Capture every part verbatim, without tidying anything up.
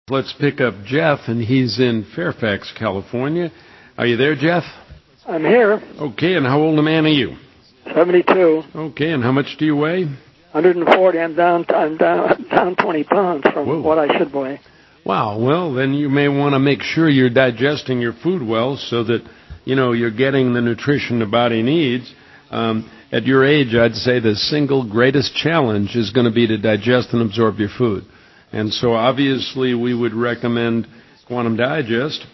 Let's pick up Jeff, and he's in Fairfax, California. Are you there, Jeff? I'm here. Okay, and how old a man are you? seventy-two. Okay, and how much do you weigh? one hundred forty. I'm down. I'm down. Down twenty pounds from Whoa. what I should weigh. Wow. Well, then you may want to make sure you're digesting your food well, so that you know you're getting the nutrition the body needs. Um, at your age, I'd say the single greatest challenge is going to be to digest and absorb your food. And so obviously we would recommend Quantum Digest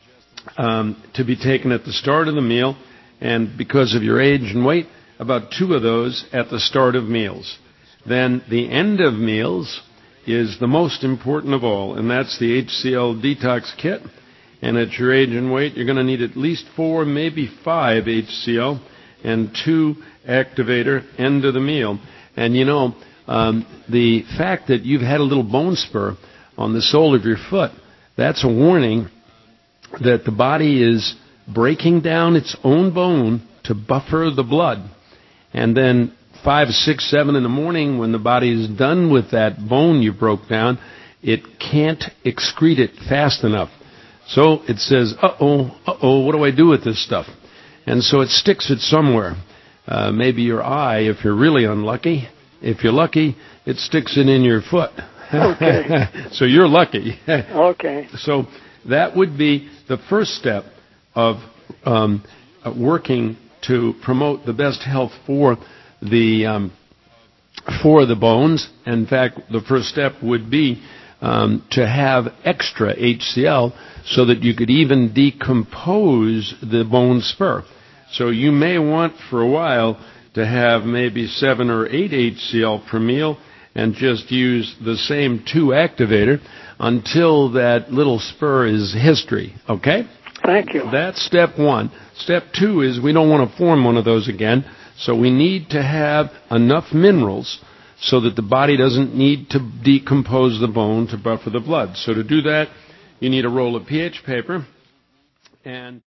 um, to be taken at the start of the meal, and because of your age and weight, about two of those at the start of meals. Then the end of meals is the most important of all, and that's the H C L Detox Kit. And at your age and weight, you're going to need at least four, maybe five H C L and two Activator end of the meal. And you know, Um, the fact that you've had a little bone spur on the sole of your foot, that's a warning that the body is breaking down its own bone to buffer the blood. And then five, six, seven in the morning, when the body is done with that bone you broke down, it can't excrete it fast enough. So it says, uh-oh, uh-oh, what do I do with this stuff? And so it sticks it somewhere. Uh, maybe your eye, if you're really unlucky. If you're lucky, it sticks it in your foot. Okay. So you're lucky. Okay. So that would be the first step of um, working to promote the best health for the um, for the bones. In fact, the first step would be um, to have extra H C L so that you could even decompose the bone spur. So you may want for a while to have maybe seven or eight H C L per meal and just use the same two Activator until that little spur is history, okay? Thank you. That's step one. Step two is we don't want to form one of those again, so we need to have enough minerals so that the body doesn't need to decompose the bone to buffer the blood. So to do that, you need a roll of pH paper and